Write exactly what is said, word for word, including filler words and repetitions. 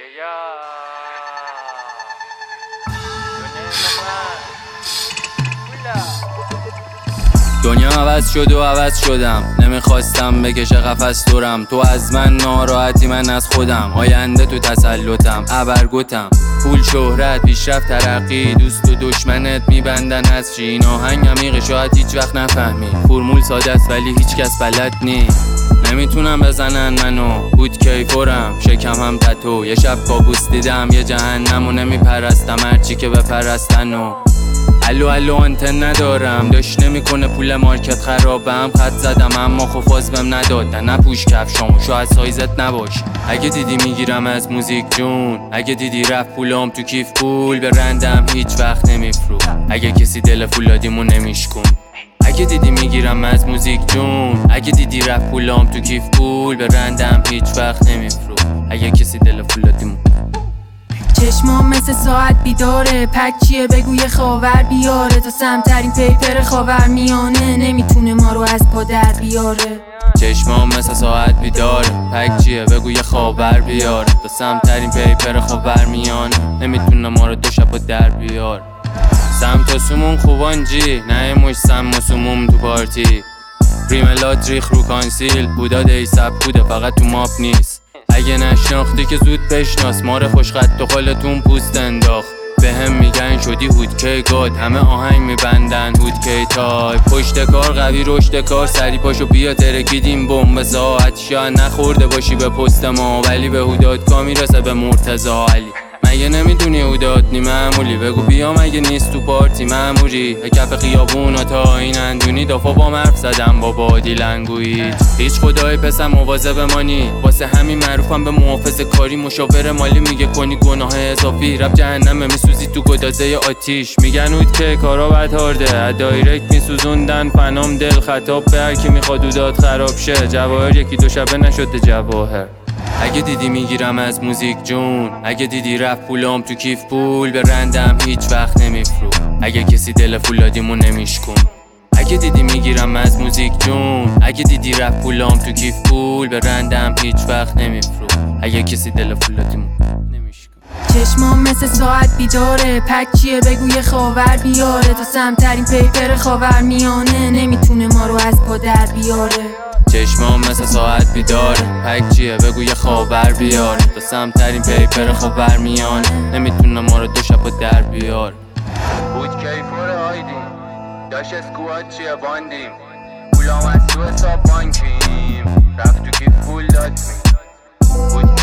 دنیا عوض شد و عوض شدم، نمیخواستم بکشه قفس دورم. تو از من ناراحتی، من از خودم. آینده تو تسلطم، ابرگوتم. پول، شهرت، پیشرفت، ترقی، دوست و دشمنت میبندن از چی. این آهنگ عمیقه، شاید هیچ وقت نفهمی. فرمول ساده است ولی هیچ کس بلد نی. نمیتونم بزنن منو، بود کیفورم، شکم هم تتو. یه شب کابوس دیدم یه جهنم و نمیپرستم هرچی که بپرستنو. الو الو آنتن ندارم، داشت نمیکنه پول مارکت خرابم. خط زدم اما خفاز بهم ندادن. نپوش کفشامو، شاید سایزت نباشه. اگه دیدی میگیرم از موزیک جون، اگه دیدی رفت پولام تو کیف پول به رندم هیچ وقت نمیفرو. اگه کسی دل فولادیمو نمیشکن. اگه دیدی میگیرم از موزیک جون، اگه دیدی رفت پولام تو کیف پول به رندم هیچ وقت نمیفرو. اگه کسی دل فولادیمو. چشمام مثل ساعت بیداره، پک چیه بگو یه خاور بیاره. تا سمترین پیپر خاور میانه، نمیتونه ما رو از پا در بیاره. چشمام مثل ساعت بیداره، پک چیه بگو یه خاور بیاره. تا سمترین پیپر خاور میانه، نمیتونه ما رو دو شب در بیاره. سمت و سمون خوبان جی، نه مش سم و سموم تو پارتی. ریملات ریخ رو کانسیل، بودا دی سب بوده فقط تو ماپ نیست. اگه نشناختی که زود بشناس، مار خوشخط و خالتون پوست انداخت. به هم میگن شدی هودکی گاد، همه آهنگ میبندن هودکی تای. پشت کار قوی رشد کار، سری پاشو بیا ترکیدیم بمب ساعت. شاید نخورده باشی به پست ما، ولی به هودات کا میرسه به مرتضی علی. مگه نمیدونی هودات نی معمولی، بگو بیا مگه نیست تو پارتی معمولی. کف خیابون تا این اندونی، دافا با مرف زدم با بادی لنگویی. هیچ خدای پسم مواظب مانی، واسه همین معروفم به محافظ کاری. مشاور مالی میگه کنی گناه اضافی، رب جهنمه میسوزی تو گدازه آتیش. میگن هود که کارا بد هارده، دایرکت میسوزوندن فنام دل. خطاب به هر کی میخواد هودات خراب شه، جواهر یکی دو شبه نشده جواهر. اگه دیدی میگیرم از موزیک جون، اگه دیدی رفت پولام تو کیف پول به رندم هیچ وقت نمیفرو. اگه کسی دل فولادیمو نمیشکن. اگه دیدی میگیرم از موزیک جون، اگه دیدی رفت پولام تو کیف پول به رندم هیچ وقت نمیفرو. اگه کسی دل فولادیمو نمیشکن. چشمام مثل ساعت بیداره، پک چیه بگو یه خاور بیاره. تا سمترین پیپر خاور میانه، نمیتونه ما رو از پا در بیاره. چشمام مثل ساعت بیداره، پک چیه بگو یه خاور بیاره. تا سمترین پیپر خاور میانه، نمیتونه ما رو دو شب در بیاره. بود کیفور آیدیم، داشت اسکوات چیه باندیم. پولام از تو حساب بانکیم، رفت تو کیف پول داد می. بود